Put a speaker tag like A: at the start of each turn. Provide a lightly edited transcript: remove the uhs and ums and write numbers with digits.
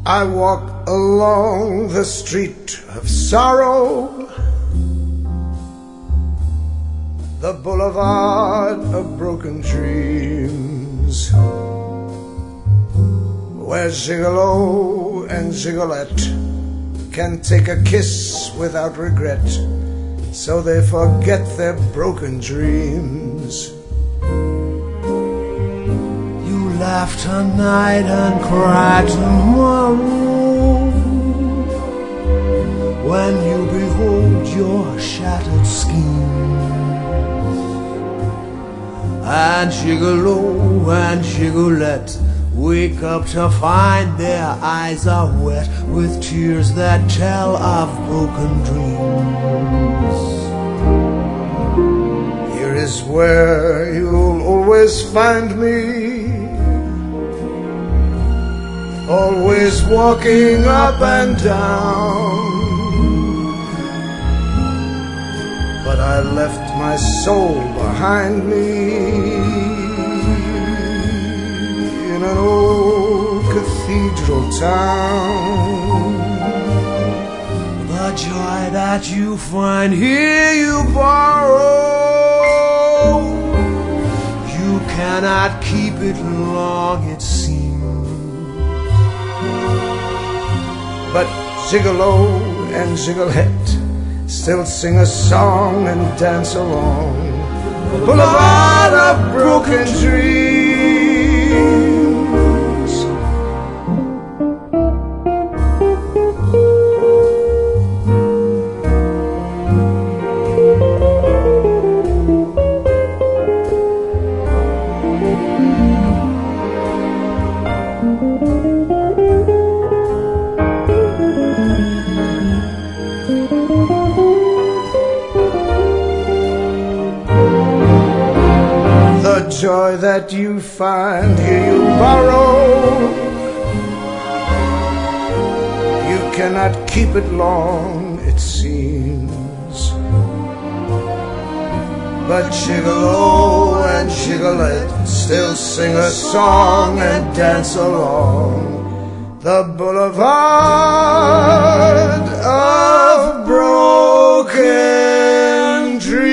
A: I walk along the street of sorrow, the boulevard of broken dreams, where Gigolo and Gigolette can take a kiss without regret, so they forget their broken dreams.
B: You laugh tonight and cry tomorrow, when you behold your shattered schemes. And Gigolo and Gigolette wake up to find their eyes are wet with tears that tell of broken dreams.
A: Here is where you'll always find me, always walking up and down. But I left my soul behind me in an old cathedral town.
B: The joy that you find here you borrow, you cannot keep it long, it seems.
A: But Gigolo and Gigolette still sing a song and dance along the boulevard of broken dreams. The joy that you find here you borrow, you cannot keep it long, it seems. But Gigolo and Gigolette still sing a song and dance along the boulevard of broken dreams.